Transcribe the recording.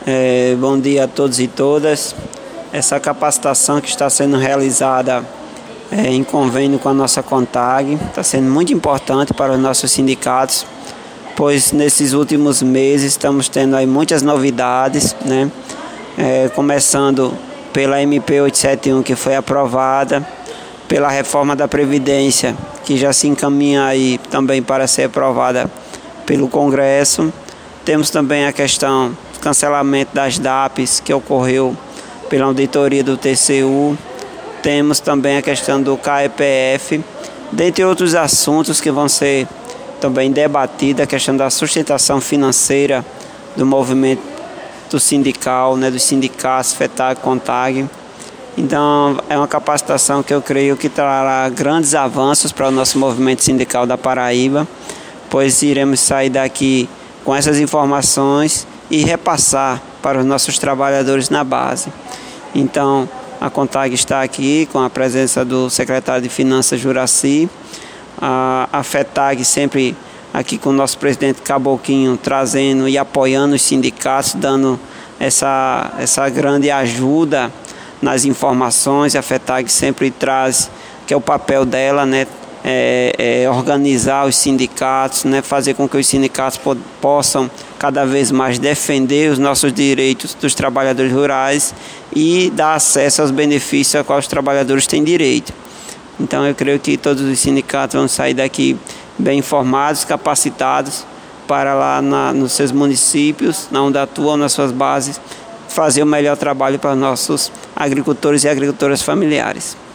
Bom dia a todos e todas. Essa capacitação que está sendo realizada em convênio com a nossa CONTAG está sendo muito importante para os nossos sindicatos, pois nesses últimos meses estamos tendo aí muitas novidades, né? Começando pela MP 871, que foi aprovada, pela reforma da Previdência, que já se encaminha aí também para ser aprovada pelo Congresso. Temos também a questão do cancelamento das DAPs, que ocorreu pela auditoria do TCU. Temos também a questão do CAEPF, dentre outros assuntos que vão ser também debatidos, a questão da sustentação financeira do movimento sindical, né, dos sindicatos, FETAG, CONTAG. Então, é uma capacitação que eu creio que trará grandes avanços para o nosso movimento sindical da Paraíba, pois iremos sair daqui com essas informações e repassar para os nossos trabalhadores na base. Então, a CONTAG está aqui com a presença do secretário de Finanças, Juraci, a FETAG sempre aqui com o nosso presidente Caboclinho, trazendo e apoiando os sindicatos, dando essa grande ajuda nas informações. A FETAG sempre traz, que é o papel dela, né, organizar os sindicatos, né, fazer com que os sindicatos possam cada vez mais defender os nossos direitos dos trabalhadores rurais e dar acesso aos benefícios a quais os trabalhadores têm direito. Então eu creio que todos os sindicatos vão sair daqui bem informados, capacitados para lá nos seus municípios, onde atuam, nas suas bases, fazer o melhor trabalho para os nossos agricultores e agricultoras familiares.